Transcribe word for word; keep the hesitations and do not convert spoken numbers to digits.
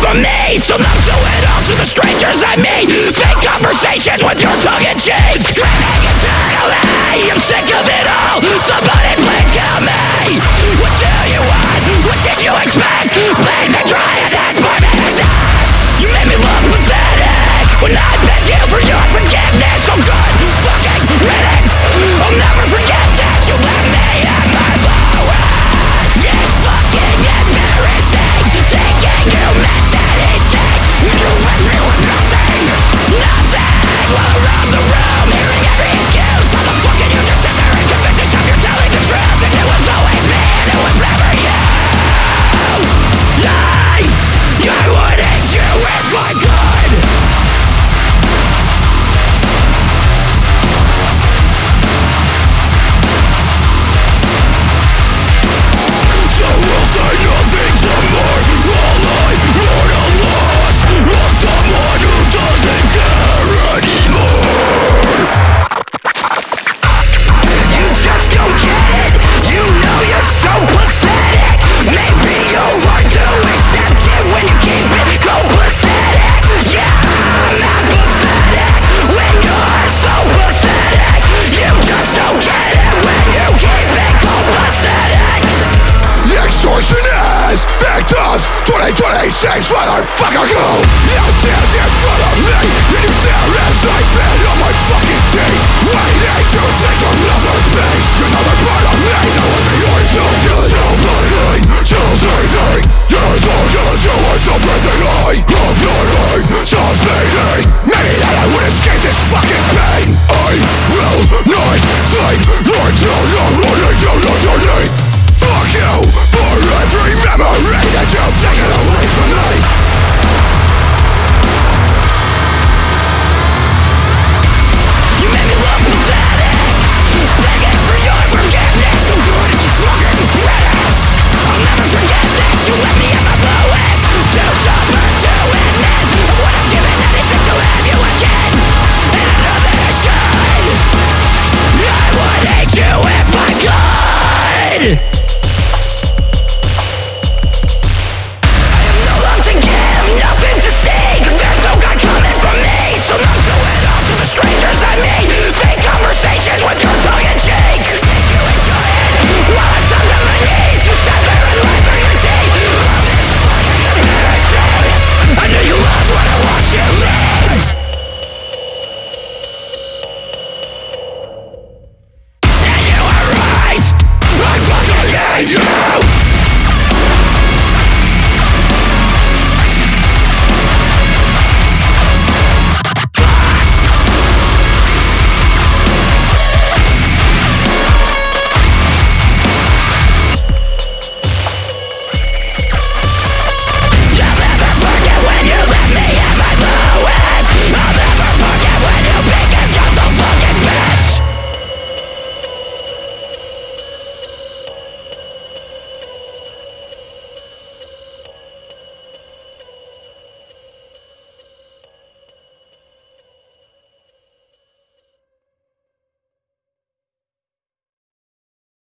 from me. Still not do it all to the strangers I meet. Fake conversations with your tongue in cheek. Screaming eternally, I'm sick of it all. Somebody please kill me. What do you want? What did you expect? Bleed me dry and then pour me to death. You made me look pathetic when I begged you for your forgiveness. So good fucking riddance. I'll never forget that you left me at my lowest. It's fucking embarrassing thinking you meant anything. You left me with nothing. Nothing. While around the room hearing every excuse. How the fuck can you just sit there and convince yourself you're telling the truth? And it was always me and it was never you. I, I wanted you if I could. So we'll say nothing some more. All I want a loss of someone who doesn't care anymore. You just don't get it. You know you're so pathetic. Maybe you'll learn to accept it when you keep it copacetic. Yeah, I'm not pathetic when you're so pathetic. You just don't get it when you keep it copacetic. Extortionist victims, twenty twenty-six motherfucker go. You stand in front of me and you stare as I spit on my